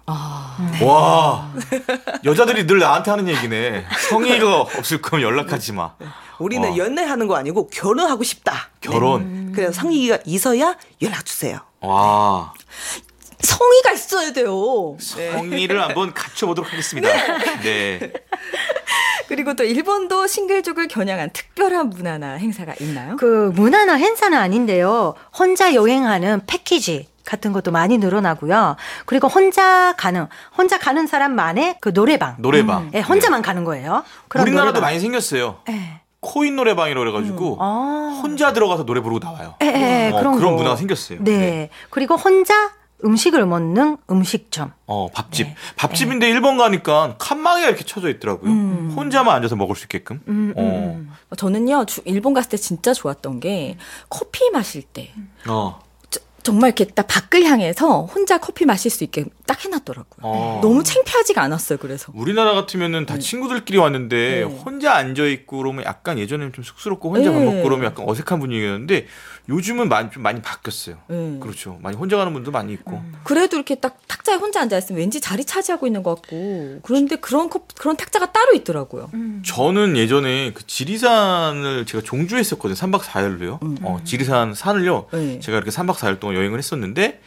와, 여자들이 늘 나한테 하는 얘기네. 성의가 없을 거면 연락하지 마. 우리는 어. 연애하는 거 아니고 결혼하고 싶다. 결혼. 네. 그래서 성의가 있어야 연락 주세요. 와, 성의가 있어야 돼요. 성의를 한번 갖춰보도록 하겠습니다. 네. 그리고 또 일본도 싱글족을 겨냥한 특별한 문화나 행사가 있나요? 그 문화나 행사는 아닌데요. 혼자 여행하는 패키지 같은 것도 많이 늘어나고요. 그리고 혼자 가는 혼자 가는 사람만의 그 노래방. 노래방. 음. 네, 혼자만 네. 가는 거예요. 그런 우리나라도 노래방. 많이 생겼어요. 네. 코인 노래방이라고 그래가지고 음. 아. 혼자 들어가서 노래 부르고 나와요. 네, 네, 어, 그런, 그런 거. 문화가 생겼어요. 네. 네. 그리고 혼자 음식을 먹는 음식점. 어, 밥집. 네. 밥집인데 네. 일본 가니까 칸막이가 이렇게 쳐져 있더라고요. 음. 혼자만 앉아서 먹을 수 있게끔. 음, 어. 음. 저는요, 주, 일본 갔을 때 진짜 좋았던 게 커피 마실 때. 어. 저, 정말 이렇게 딱 밖을 향해서 혼자 커피 마실 수 있게 딱 해놨더라고요. 어. 너무 창피하지가 않았어요, 그래서. 우리나라 같으면은 다 네. 친구들끼리 왔는데 네. 혼자 앉아있고 그러면 약간 예전에는 좀 쑥스럽고 혼자 밥 네. 먹고 그러면 약간 어색한 분위기였는데 요즘은 많이, 좀 많이 바뀌었어요. 네. 그렇죠. 많이 혼자 가는 분도 많이 있고. 음. 그래도 이렇게 딱 탁자에 혼자 앉아있으면 왠지 자리 차지하고 있는 것 같고. 그런데 그런, 컵, 그런 탁자가 따로 있더라고요. 음. 저는 예전에 그 지리산을 제가 종주했었거든요. 삼 박 사 일로요. 음. 어, 지리산 산을요. 네. 제가 이렇게 삼 박 사 일 동안 여행을 했었는데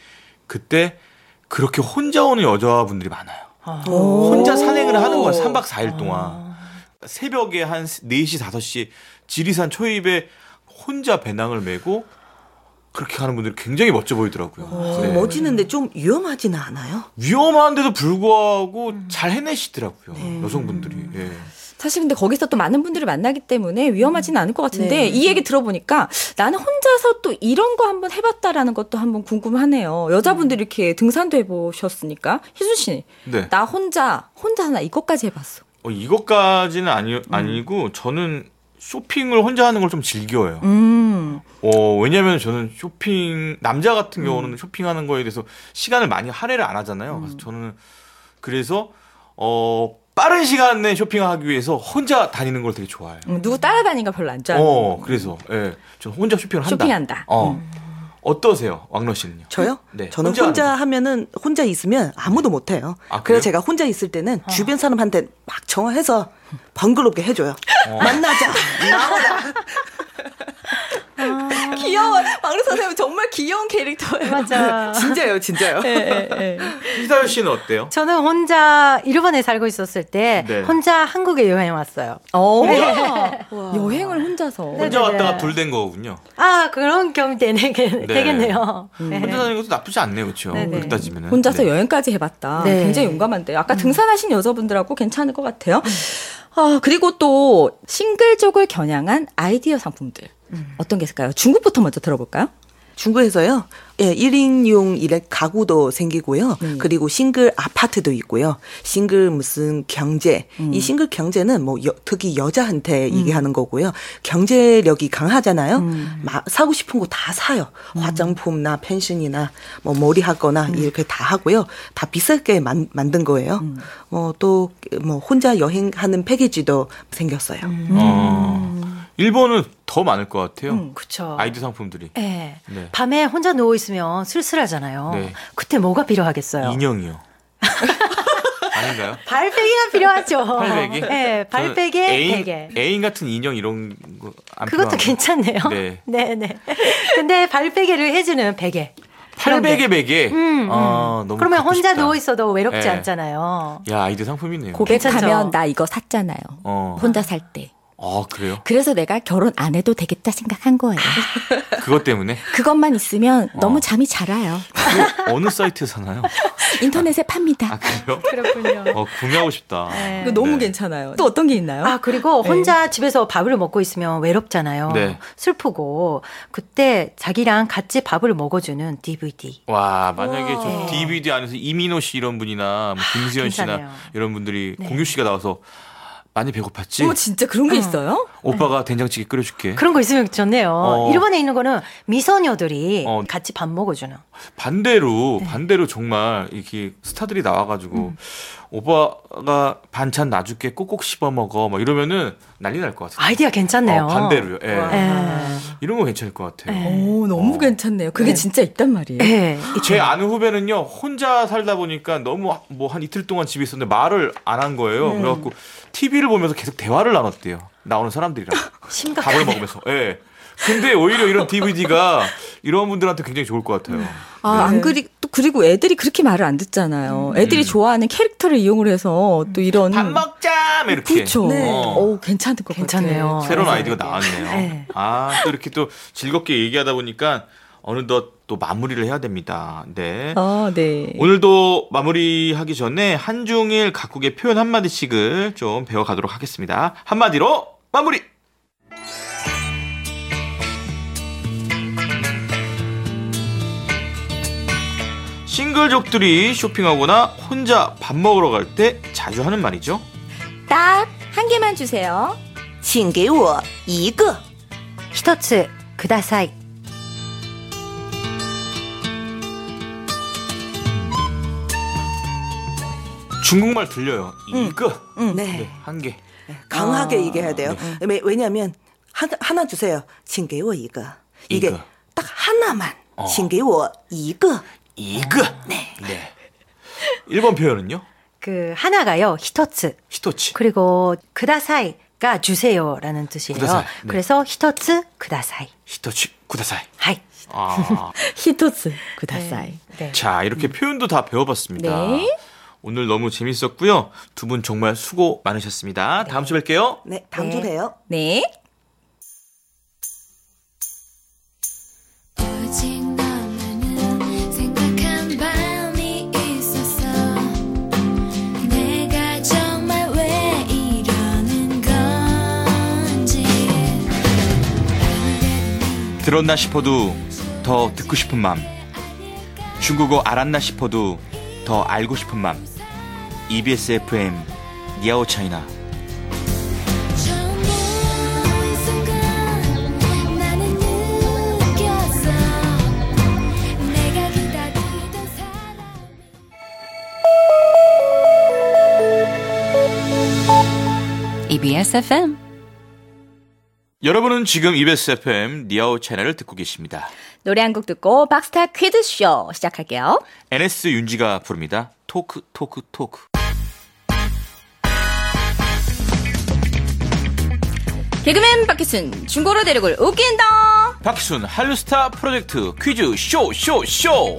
그때 그렇게 혼자 오는 여자분들이 많아요. 오. 혼자 산행을 하는 거예요. 삼 박 사 일 동안. 새벽에 한 네 시, 다섯 시 지리산 초입에 혼자 배낭을 메고 그렇게 가는 분들이 굉장히 멋져 보이더라고요. 네. 네. 멋지는데 좀 위험하지는 않아요? 위험한데도 불구하고 잘 해내시더라고요. 네. 여성분들이. 예. 사실 근데 거기서 또 많은 분들을 만나기 때문에 위험하지는 않을 것 같은데 네. 이 얘기 들어보니까 나는 혼자서 또 이런 거 한번 해봤다라는 것도 한번 궁금하네요. 여자분들이 이렇게 등산도 해보셨으니까 희순 씨, 네. 나 혼자 혼자 하나 이것까지 해봤어. 어, 이것까지는 아니, 아니고 저는 쇼핑을 혼자 하는 걸 좀 즐겨요. 음. 어, 왜냐면 저는 쇼핑, 남자 같은 경우는 음. 쇼핑하는 거에 대해서 시간을 많이 할애를 안 하잖아요. 그래서 저는, 그래서, 어, 빠른 시간 내에 쇼핑을 하기 위해서 혼자 다니는 걸 되게 좋아해요. 음, 누구 따라다니는 거 별로 안 좋아해요. 어, 그래서, 예. 저는 혼자 쇼핑을 한다. 쇼핑한다. 어. 음. 어떠세요, 왕러 씨는요? 저요? 네. 저는 혼자, 혼자 하면은 혼자 있으면 아무도 못 해요. 아, 그래서 제가 혼자 있을 때는 어. 주변 사람한테 막 전화해서 번거롭게 해줘요. 어. 만나자. 나오자. 귀여워. 왕루 선생님 정말 귀여운 캐릭터예요. 맞아. 진짜요, 진짜요. 예, 예, 예. 희사연 씨는 어때요? 저는 혼자 일본에 살고 있었을 때 네. 혼자 한국에 여행 왔어요. 어, 여행을 혼자서. 혼자 네네네. 왔다가 둘 된 거군요. 아, 그런 경우 되네, 네. 되겠네요. 네. 혼자 다니는 것도 나쁘지 않네요, 그렇죠? 네네. 그렇게 따지면은. 혼자서 네. 여행까지 해봤다. 네. 굉장히 용감한데요. 아까 등산하신 여자분들하고 괜찮을 것 같아요. 아, 그리고 또 싱글족을 겨냥한 아이디어 상품들. 어떤 게 있을까요? 중국부터 먼저 들어볼까요? 중국에서요. 예, 일 인용 일렉 가구도 생기고요. 음. 그리고 싱글 아파트도 있고요. 싱글 무슨 경제. 음. 이 싱글 경제는 뭐 여, 특히 여자한테 음. 얘기하는 거고요. 경제력이 강하잖아요. 음. 마, 사고 싶은 거 다 사요. 화장품이나 펜션이나 뭐 머리 하거나 음. 이렇게 다 하고요. 다 비싸게 만, 만든 거예요. 음. 뭐 또 뭐 혼자 여행하는 패키지도 생겼어요. 음. 어, 일본은 더 많을 것 같아요. 음. 그쵸. 아이디 상품들이. 네. 네. 밤에 혼자 누워있으면 쓸쓸하잖아요. 네. 그때 뭐가 필요하겠어요? 인형이요. 아닌가요? 발베개가 필요하죠. 발베개? 네, 발베개, 애인, 베개. 애인 같은 인형 이런 거 안 그것도 필요한가요? 괜찮네요. 네. 네, 네. 근데 발베개를 해주는 베개. 팔베개 베개. 음, 음. 아, 너무 그러면 갖고 혼자 싶다. 누워 있어도 외롭지 네. 않잖아요. 야, 아이디 상품이네요. 고백하면 괜찮죠? 나 이거 샀잖아요. 어. 혼자 살 때. 아, 그래요? 그래서 내가 결혼 안 해도 되겠다 생각한 거예요. 그것 때문에? 그것만 있으면 어. 너무 잠이 잘 와요. 그 어느 사이트에서 사나요? 인터넷에 팝니다. 아, 그래요? 그렇군요. 어, 구매하고 싶다. 네. 이거 너무 네. 괜찮아요. 또 어떤 게 있나요? 아, 그리고 혼자 집에서 밥을 먹고 있으면 외롭잖아요. 네. 슬프고. 그때 자기랑 같이 밥을 먹어주는 디비디. 와, 만약에 저 네. 디비디 안에서 이민호 씨 이런 분이나 뭐 김수현 씨나 괜찮아요. 이런 분들이 네. 공유 씨가 나와서 많이 배고팠지? 어머, 진짜 그런 게 어. 있어요? 오빠가 된장찌개 끓여줄게. 그런 거 있으면 좋네요. 어. 일본에 있는 거는 미소녀들이 어. 같이 밥 먹어주는. 반대로 네. 반대로 정말 이렇게 스타들이 나와가지고 음. 오빠가 반찬 놔줄게 꼭꼭 씹어 먹어 막 이러면은 난리 날 것 같아요. 아이디어 괜찮네요. 어, 반대로요. 예. 네. 이런 거 괜찮을 것 같아요. 네. 오, 너무 어. 괜찮네요. 그게 네. 진짜 있단 말이에요. 네. 제 아는 후배는요 혼자 살다 보니까 너무 뭐 한 이틀 동안 집에 있었는데 말을 안 한 거예요. 음. 그래갖고 티비를 보면서 계속 대화를 나눴대요. 나오는 사람들이랑 심각하네. 밥을 먹으면서. 예. 근데 오히려 이런 디비디가 이런 분들한테 굉장히 좋을 것 같아요. 아, 안 그리, 또 그리고 애들이 그렇게 말을 안 듣잖아요. 애들이 음. 좋아하는 캐릭터를 이용을 해서 또 이런. 밥 먹자 이렇게. 그렇죠. 네. 오, 괜찮을 것 괜찮네요. 같아요. 새로운 네. 아이디어가 나왔네요. 네. 아, 또 이렇게 또 즐겁게 얘기하다 보니까 어느덧 또 마무리를 해야 됩니다. 네. 어, 네. 오늘도 마무리하기 전에 한중일 각국의 표현 한마디씩을 좀 배워가도록 하겠습니다. 한마디로 마무리! 싱글족들이 쇼핑하거나 혼자 밥 먹으러 갈 때 자주 하는 말이죠. 딱 한 개만 주세요. 请给我一个一つください. 중국말 들려요. 이거. 네. 네, 한 개. 강하게 아, 얘기해야 돼요. 왜, 왜냐하면 하나, 하나 주세요. 请给我一个 이게 이거. 딱 하나만. 어. 请给我一个 이거. 네. 네. 일 번 표현은요? 그 하나가요. 一つ. 히토치. 그리고 쿠다사이가 주세요라는 뜻이에요. 쿠다사이, 네. 그래서 一つ 쿠다사이. 히토치 구다사이. 하이. 아. 히토츠 구다사이. 네. 자, 이렇게 표현도 다 배워봤습니다. 네. 오늘 너무 재밌었고요. 두 분 정말 수고 많으셨습니다. 다음 주에 뵐게요. 네, 다음 주 네. 봬요. 네. 오직 너만을 생각한 밤이 있었어. 내가 정말 왜 이러는 건지. 들었나 싶어도 더 듣고 싶은 맘. 중국어 알았나 싶어도 더 알고 싶은 맘. 이비에스 에프엠 니아오 차이나. 처음 본 순간 나는 느꼈어. 내가 기다리던 사람이 이비에스 에프엠 여러분은 지금 이비에스 에프엠 니아오 채널을 듣고 계십니다. 노래 한 곡 듣고 박스타 퀴즈쇼 시작할게요. 엔에스 윤지가 부릅니다. 토크 토크 토크. 개그맨 박희순 중고로 대륙을 웃긴다. 박희순 한류스타 프로젝트 퀴즈 쇼 쇼 쇼.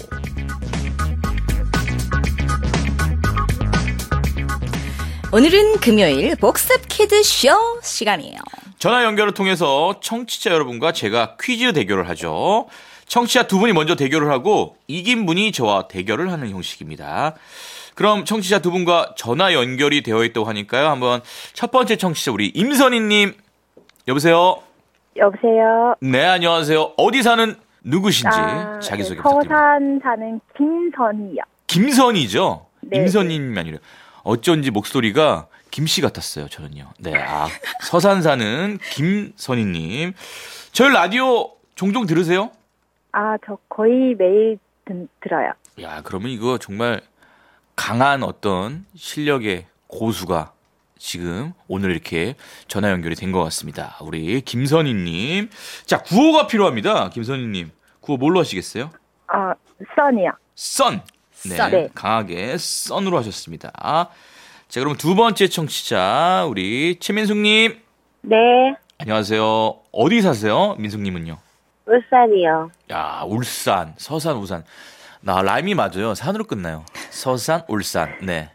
오늘은 금요일 복습 퀴즈쇼 시간이에요. 전화 연결을 통해서 청취자 여러분과 제가 퀴즈 대결을 하죠. 청취자 두 분이 먼저 대결을 하고 이긴 분이 저와 대결을 하는 형식입니다. 그럼 청취자 두 분과 전화 연결이 되어 있다고 하니까요. 한번 첫 번째 청취자 우리 임선희님. 여보세요? 여보세요. 네, 안녕하세요. 어디 사는 누구신지 아, 자기소개 네, 부탁드립니다. 서산 사는 김선이요. 김선희죠? 네, 임선희님이 아니라 어쩐지 목소리가 김씨 같았어요, 저는요. 네, 아, 서산 사는 김선희님. 저희 라디오 종종 들으세요? 아, 저 거의 매일 든, 들어요. 야, 그러면 이거 정말 강한 어떤 실력의 고수가 지금 오늘 이렇게 전화 연결이 된 것 같습니다. 우리 김선희님. 자, 구호가 필요합니다. 김선희님. 구호 뭘로 하시겠어요? 아, 선이요. 썬. 네, 썬. 네. 강하게 썬으로 하셨습니다. 자, 그럼 두 번째 청취자 우리 최민숙님. 네, 안녕하세요. 어디 사세요? 민숙님은요? 울산이요. 야, 울산, 서산, 우산. 나 라임이 맞아요. 산으로 끝나요. 서산, 울산. 네.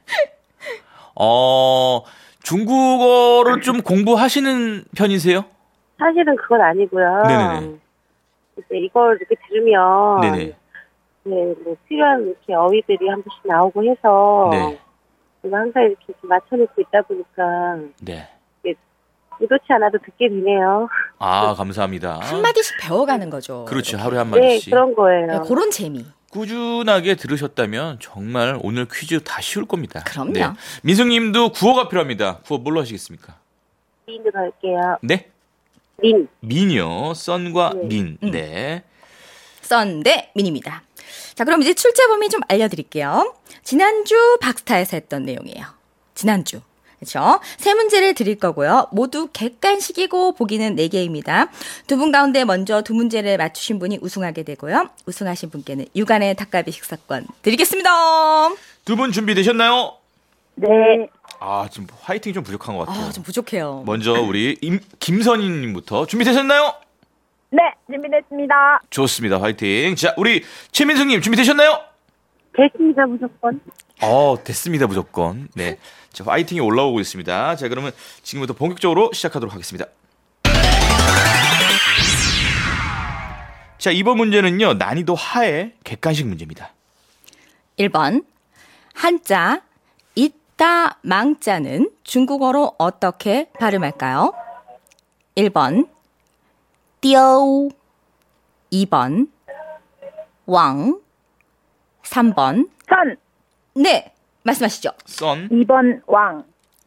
어, 중국어를 좀 공부하시는 편이세요? 사실은 그건 아니고요. 네네네. 이제 이걸 이렇게 들으면 네네. 네, 뭐 필요한 이렇게 어휘들이 한 번씩 나오고 해서 네. 제가 항상 이렇게 좀 맞춰놓고 있다 보니까 네. 의도치 않아도 듣게 되네요. 아, 감사합니다. 한마디씩 배워가는 거죠. 그렇죠. 하루에 한 네, 마디씩. 그런 거예요. 네, 그런 재미. 꾸준하게 들으셨다면 정말 오늘 퀴즈 다 쉬울 겁니다. 그럼요. 네. 민숙님도 구호가 필요합니다. 구호 뭘로 하시겠습니까? 민으로 할게요. 네? 민. 민요. 썬과 네. 민. 음. 네. 썬대 민입니다. 자, 그럼 이제 출제 범위 좀 알려드릴게요. 지난주 박스타에서 했던 내용이에요. 지난주. 그렇죠? 세 문제를 드릴 거고요. 모두 객관식이고 보기는 네 개입니다. 두 분 가운데 먼저 두 문제를 맞추신 분이 우승하게 되고요. 우승하신 분께는 육안의 닭갈비 식사권 드리겠습니다. 두 분 준비되셨나요? 네. 아, 지금 화이팅이 좀 부족한 것 같아요. 아, 좀 부족해요. 먼저 우리 임, 김선희님부터 준비되셨나요? 네, 준비됐습니다. 좋습니다. 화이팅. 자, 우리 최민숙님 준비되셨나요? 됐습니다, 무조건. 어, 됐습니다. 무조건. 네. 자, 화이팅이 올라오고 있습니다. 자, 그러면 지금부터 본격적으로 시작하도록 하겠습니다. 자, 이번 문제는요. 난이도 하의 객관식 문제입니다. 일 번 한자 있다 망자는 중국어로 어떻게 발음할까요? 일 번 띄우, 이 번 왕, 삼 번 선. 네, 말씀하시죠. 썬. 이 번 왕.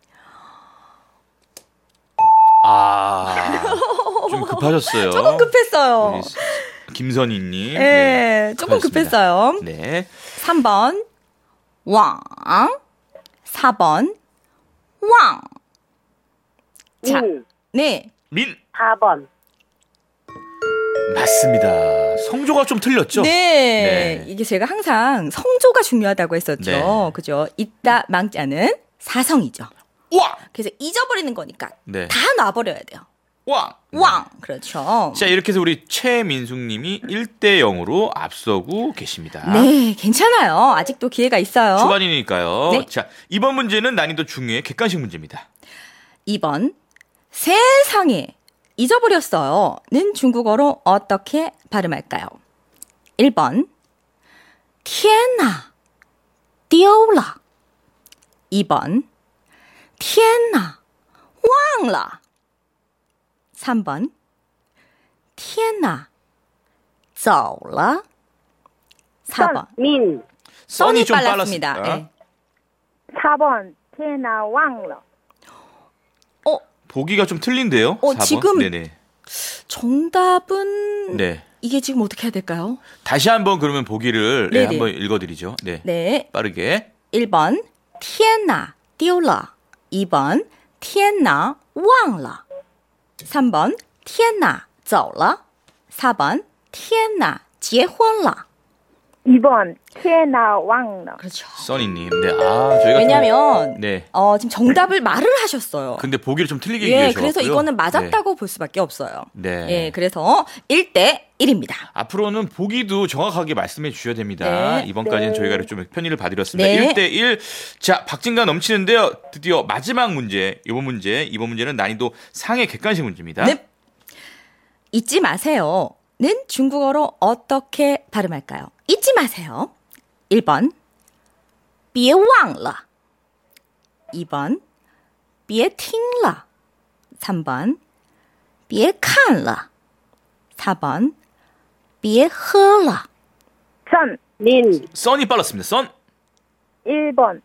아, 좀 급하셨어요. 조금 급했어요. 우리 김선희님. 네, 조금 급했어요. 네. 삼 번 왕, 사 번 왕. 자, 민. 네. 민. 사 번. 맞습니다. 성조가 좀 틀렸죠? 네. 네. 이게 제가 항상 성조가 중요하다고 했었죠. 네. 그죠? 있다 망자는 사성이죠. 와! 그래서 잊어버리는 거니까 네. 다 놔버려야 돼요. 왕! 왕. 그렇죠. 자, 이렇게 해서 우리 최민숙 님이 일 대 영으로 앞서고 계십니다. 네, 괜찮아요. 아직도 기회가 있어요. 초반이니까요. 네. 자, 이번 문제는 난이도 중요의 객관식 문제입니다. 이 번 세상에 잊어버렸어요. 는 중국어로 어떻게 발음할까요? 일 번天哪丢了 이 번天哪忘了 삼 번天哪走了 사 번 민. 써니 좀 빨랐습니다. 빨랐습니다. 네. 사 번天哪忘了. 어, 보기가 좀 틀린데요. 어, 사 번. 지금- 네네. 정답은 네. 이게 지금 어떻게 해야 될까요? 다시 한번 그러면 보기를 네, 네네. 한번 읽어드리죠. 네. 네. 빠르게. 일 번 天哪丢了 이 번 天哪忘了 삼 번 天哪走了 사 번 天哪结婚了 이 번天哪忘了. 그렇죠. 써니님. 네. 아, 저희가. 왜냐면 좀- 네. 어, 지금 정답을 말을 하셨어요. 근데 보기를 좀 틀리게 예, 얘기하셔서. 그래서 이거는 맞았다고 볼 수밖에 없어요. 네. 예, 그래서 일 대 일입니다. 앞으로는 보기도 정확하게 말씀해 주셔야 됩니다. 네. 이번까지는 네. 저희가 좀 편의를 봐드렸습니다. 네. 일 대 일. 자, 박진감 넘치는데요. 드디어 마지막 문제. 이번 문제. 이번 문제는 난이도 상의 객관식 문제입니다. 네. 잊지 마세요. 는 중국어로 어떻게 발음할까요? 잊지 마세요. 일 번 别忘了 이 번 别听了 삼 번 别看了 사 번 别喝了 선. 민. 써니 빨랐습니다. 썬. 일 번.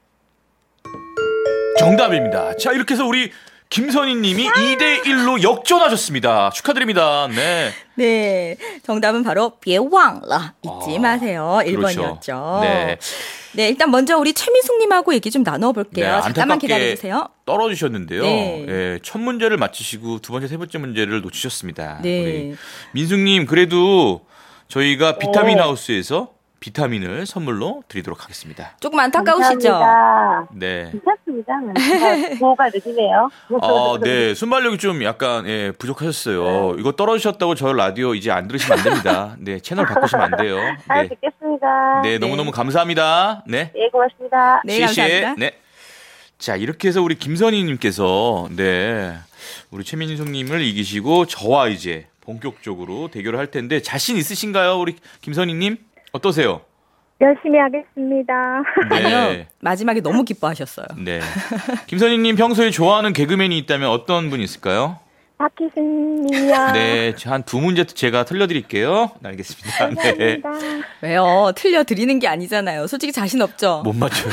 정답입니다. 자, 이렇게 해서 우리 김선희 님이 이 대 일로 역전하셨습니다. 축하드립니다. 네. 네, 정답은 바로 别忘了 잊지 아, 마세요. 일 그렇죠. 번이었죠. 네. 네, 일단 먼저 우리 최민숙님하고 얘기 좀 나눠볼게요. 네, 잠깐만 안타깝게 기다려주세요. 떨어지셨는데요. 네. 예, 첫 문제를 맞히시고 두 번째, 세 번째 문제를 놓치셨습니다. 네. 우리 민숙님, 그래도 저희가 비타민 네. 하우스에서 비타민을 선물로 드리도록 하겠습니다. 조금 안타까우시죠? 감사합니다. 네. 괜찮습니다. 제가 보호가 늦으네요. 아, 네. 순발력이 좀 약간, 예, 부족하셨어요. 이거 떨어지셨다고 저 라디오 이제 안 들으시면 안 됩니다. 네, 채널 바꾸시면 안 돼요. 잘 네. 듣겠습니다. 네, 너무너무 감사합니다. 네. 네, 고맙습니다. 네, 감사합니다. 네. 자, 이렇게 해서 우리 김선희님께서, 네, 우리 최민숙님을 이기시고 저와 이제 본격적으로 대결을 할 텐데 자신 있으신가요, 우리 김선희님? 어떠세요? 열심히 하겠습니다. 아니요, 마지막에 너무 기뻐하셨어요. 네. 김선희님 평소에 좋아하는 개그맨이 있다면 어떤 분이 있을까요? 박희순이요. 네, 한 두 문제 제가 틀려드릴게요. 알겠습니다. 네. 감사합니다. 왜요? 틀려드리는 게 아니잖아요. 솔직히 자신 없죠? 못 맞춰요.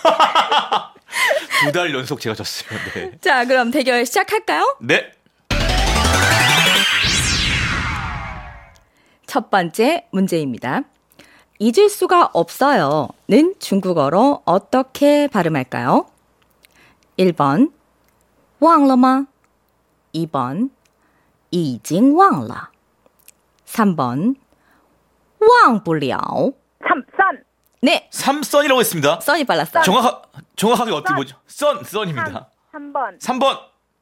두 달 연속 제가 졌어요. 네. 자, 그럼 대결 시작할까요? 네. 첫 번째 문제입니다. 잊을 수가 없어요. 는 중국어로 어떻게 발음할까요? 일 번 忘了吗? 이 번 已经忘了 삼 번 忘不了 삼, 선. 네, 삼선이라고 했습니다. 써니 빨랐어요. 정확하, 정확하게 어떻게 뭐죠? 선, 선입니다. 삼 번. 삼 번.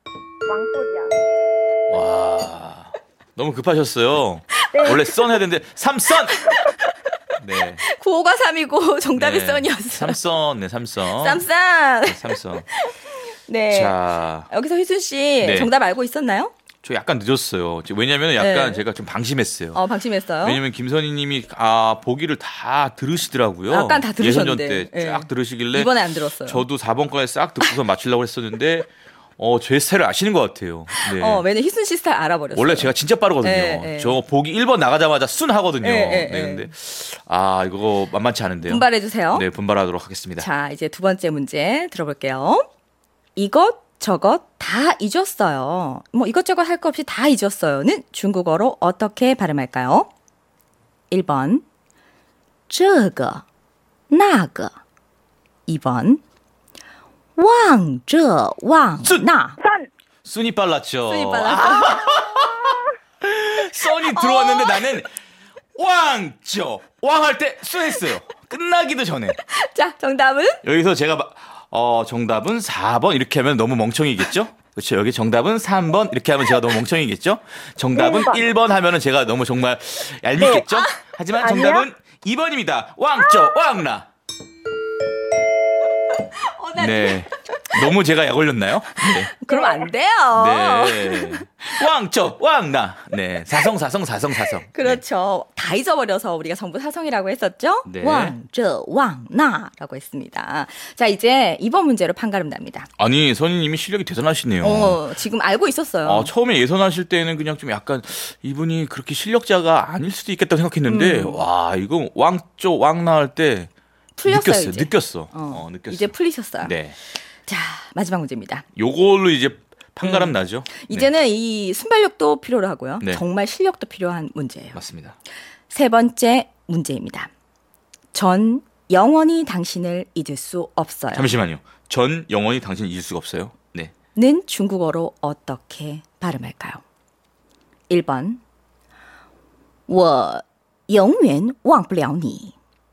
왕소리야. 와, 너무 급하셨어요. 원래 선 해야 되는데 삼선. 네. 구호가 삼이고 정답이 네. 써니였어요. 삼선, 네, 삼선. 쌈쌈. 네, 삼선. 네. 자, 여기서 희순 씨 네. 정답 알고 있었나요? 저 약간 늦었어요. 왜냐면 약간 네. 제가 좀 방심했어요. 어, 방심했어요. 왜냐면 김선희님이 아 보기를 다 들으시더라고요. 약간 다 들으셨는데. 예선전 때 쫙 네. 들으시길래 이번에 안 들었어요. 저도 사 번까지 싹 듣고서 맞추려고 했었는데 어, 제 스타일을 아시는 것 같아요. 네. 어, 왜냐면 희순 씨 스타일 알아버렸어요. 원래 제가 진짜 빠르거든요. 네, 네. 저 보기 일 번 나가자마자 순 하거든요. 네, 네, 네, 근데 아 이거 만만치 않은데요. 분발해주세요. 네, 분발하도록 하겠습니다. 자, 이제 두 번째 문제 들어볼게요. 이것 저것 다 잊었어요. 뭐 이것저것 할 거 없이 다 잊었어요는 중국어로 어떻게 발음할까요? 일 번 这个那个 이 번 望这望那 순이 빨랐죠. 순이 빨랐어. 선이 들어왔는데 나는 왕죠 왕할 때 순했어요. 끝나기도 전에. 자, 정답은? 여기서 제가 마- 어 정답은 사 번 이렇게 하면 너무 멍청이겠죠? 그렇죠. 여기 정답은 삼 번 이렇게 하면 제가 너무 멍청이겠죠? 정답은 일 번. 일 번 하면은 제가 너무 정말 얄밉겠죠? 하지만 정답은 이 번입니다. 왕죠 왕나. 네. 너무 제가 약 올렸나요? 네. 그럼 안 돼요. 네. 왕죠 왕나. 네. 사성 사성 사성 사성. 그렇죠. 다 잊어버려서 우리가 전부 사성이라고 했었죠? 네. 왕, 저, 왕, 나라고 했습니다. 자, 이제 이번 문제로 판가름 납니다. 아니 선희님이 실력이 대단하시네요. 어, 지금 알고 있었어요. 어, 처음에 예선하실 때는 그냥 좀 약간 이분이 그렇게 실력자가 아닐 수도 있겠다고 생각했는데 음. 와 이거 왕조 왕나 할 때 풀렸어요, 느꼈어요. 이제. 느꼈어. 어, 어, 느꼈어. 이제 풀리셨어요. 네. 자, 마지막 문제입니다. 요걸로 이제 판가름 나죠. 네, 이제는 이 순발력도 필요로 하고요. 네. 정말 실력도 필요한 문제예요. 맞습니다. 세 번째 문제입니다. 전 영원히 당신을 잊을 수 없어요. 잠시만요. 전 영원히 당신 잊을 수가 없어요. 네. 는 중국어로 어떻게 발음할까요? 일 번 我永远忘不了你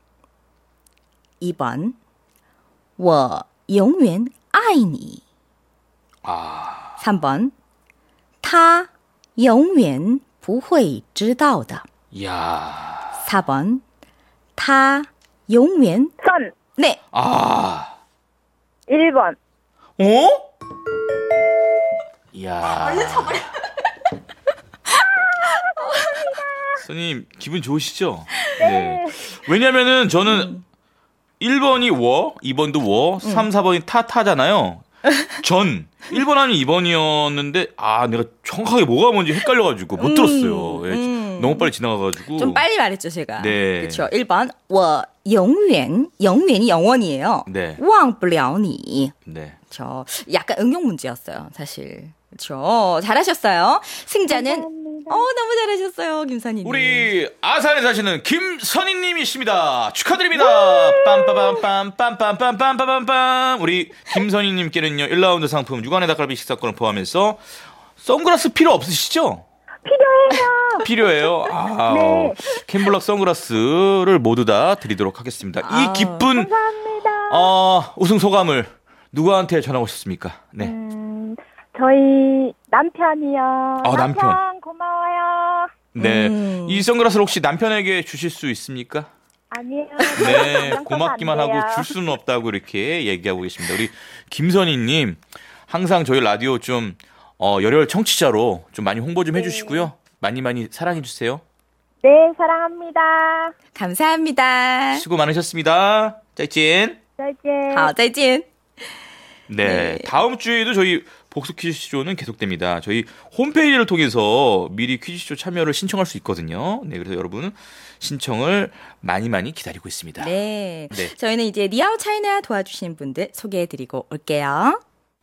이 번 我永远爱你 아, 삼 번 他永远不会知道的 이야. 사 번 他永远 선 네. 아, 일 번. 어? 이야. 얼른 쳐버려. 선생님 기분 좋으시죠? 네. 왜냐면은 저는 일 번이 워, 이 번도 워, 삼, 사 번이 타, 타잖아요. 전 일 번 아니면 이 번이었는데 아 내가 정확하게 뭐가 뭔지 헷갈려가지고 못 들었어요. 예, 음. 너무 빨리 지나가가지고. 좀 빨리 말했죠, 제가. 네. 그렇죠. 일 번 我永远 영원이 영원이에요. 네. 忘不了你 네. 저 약간 응용 문제였어요, 사실. 그렇죠. 잘하셨어요. 승자는 감사합니다. 어 너무 잘하셨어요, 김선희님. 우리 아산에 사시는 김선희님이십니다. 축하드립니다. 빰빠밤빰 빰빰빰빰빰빰빰. 우리 김선희님께는요 일 라운드 상품 육안의 닭갈비 식사권을 포함해서 선글라스 필요 없으시죠? 필요해요. 필요해요. 아, 네. 캠블럭 선글라스를 모두 다 드리도록 하겠습니다. 아, 이 기쁜 감사합니다. 어, 우승 소감을 누구한테 전하고 싶습니까? 네. 음, 저희 남편이요. 아, 남편. 고마워요. 네. 음. 이 선글라스를 혹시 남편에게 주실 수 있습니까? 아니요. 네. 그건 고맙기만 안 돼요. 하고 줄 수는 없다고 이렇게 얘기하고 계십니다. 우리 김선희님, 항상 저희 라디오 좀, 어, 열혈 청취자로 좀 많이 홍보 좀 해주시고요. 많이 많이 사랑해주세요. 네, 사랑합니다. 감사합니다. 수고 많으셨습니다. 짜이찐. 再见。 好，再见. 네. 네. 다음 주에도 저희 복수 퀴즈쇼는 계속됩니다. 저희 홈페이지를 통해서 미리 퀴즈쇼 참여를 신청할 수 있거든요. 네. 그래서 여러분은 신청을 많이 많이 기다리고 있습니다. 네. 네. 저희는 이제 리아웃 차이나 도와주신 분들 소개해드리고 올게요.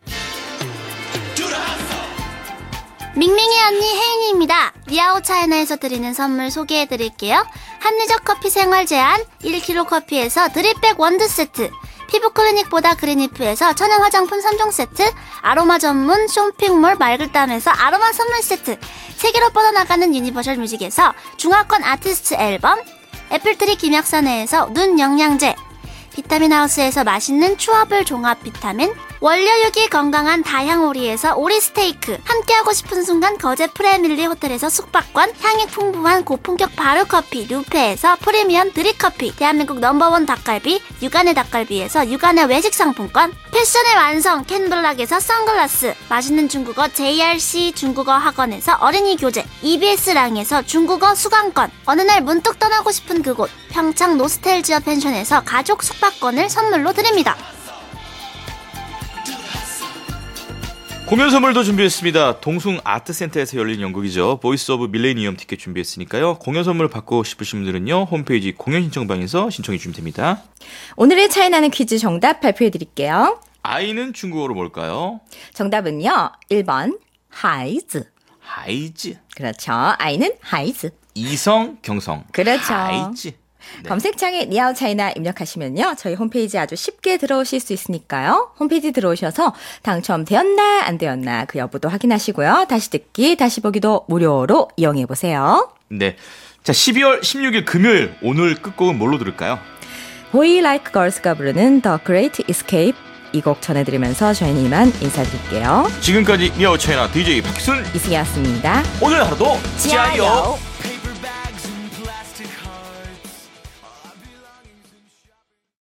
밍밍이 언니 혜인입니다. 리아오 차이나에서 드리는 선물 소개해드릴게요. 합리적 커피 생활 제한 일 킬로그램 커피에서 드립백 원두 세트, 피부 클리닉보다 그린이프에서 천연 화장품 삼 종 세트, 아로마 전문 쇼핑몰 말글담에서 아로마 선물 세트, 세계로 뻗어나가는 유니버셜 뮤직에서 중화권 아티스트 앨범, 애플트리 김약사내에서 눈 영양제, 비타민 하우스에서 맛있는 추어블 종합 비타민, 원료육이 건강한 다향오리에서 오리 스테이크, 함께하고 싶은 순간 거제 프레밀리 호텔에서 숙박권, 향이 풍부한 고품격 바르커피 류페에서 프리미엄 드립커피, 대한민국 넘버원 닭갈비 육안의 닭갈비에서 육안의 외식 상품권, 패션의 완성 캔블락에서 선글라스, 맛있는 중국어 제이알씨 중국어 학원에서 어린이 교재, 이비에스랑에서 중국어 수강권, 어느 날 문득 떠나고 싶은 그곳 평창 노스텔지어 펜션에서 가족 숙박권을 선물로 드립니다. 공연 선물도 준비했습니다. 동숭 아트센터에서 열린 연극이죠. 보이스 오브 밀레니엄 티켓 준비했으니까요. 공연 선물 받고 싶으신 분들은요. 홈페이지 공연 신청방에서 신청해 주시면 됩니다. 오늘의 차이 나는 퀴즈 정답 발표해 드릴게요. 아이는 중국어로 뭘까요? 정답은요. 일 번 하이즈. 하이즈. 그렇죠. 아이는 하이즈. 이성, 경성. 그렇죠. 하이즈. 네. 검색창에 니아우 차이나 입력하시면요. 저희 홈페이지 아주 쉽게 들어오실 수 있으니까요. 홈페이지 들어오셔서 당첨되었나 안 되었나 그 여부도 확인하시고요. 다시 듣기, 다시 보기도 무료로 이용해보세요. 네. 자, 십이월 십육일 금요일 오늘 끝곡은 뭘로 들을까요? Boy Like Girls가 부르는 The Great Escape 이 곡 전해드리면서 저희는 이만 인사드릴게요. 지금까지 니아우 차이나 디제이 박희순 이승희였습니다. 오늘 하루도 지아요. 지아요.